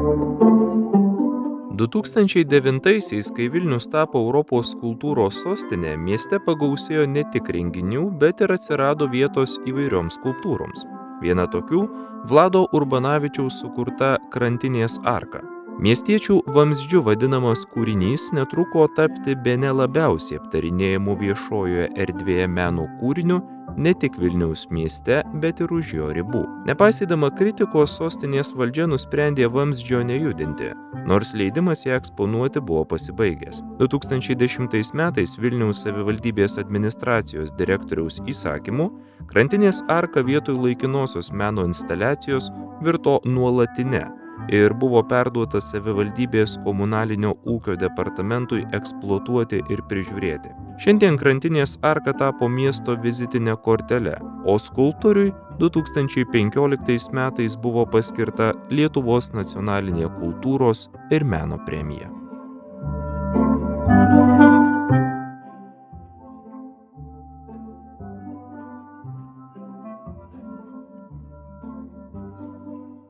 2009-aisiais, kai Vilnius tapo Europos kultūros sostinė, mieste pagausėjo ne tik renginių, bet ir atsirado vietos įvairioms skulptūroms. Viena tokių – Vlado Urbanavičiaus sukurta Krantinės arka. Miestiečių vamzdžiu vadinamas kūrinys netruko tapti bene labiausiai aptarinėjamų viešojoje erdvėje meno kūriniu ne tik Vilniaus mieste, bet ir už jo ribų. Nepaisydama kritikos, sostinės valdžia nusprendė vamzdžio nejudinti, nors leidimas ją eksponuoti buvo pasibaigęs. 2010 metais Vilniaus savivaldybės administracijos direktoriaus įsakymu Krantinės arka vietoj laikinosios meno instaliacijos virto nuolatine ir buvo perduotas savivaldybės komunalinio ūkio departamentui eksploatuoti ir prižiūrėti. Šiandien Krantinės arka tapo miesto vizitine kortele, o skulptoriui 2015 metais buvo paskirta Lietuvos nacionalinė kultūros ir meno premija.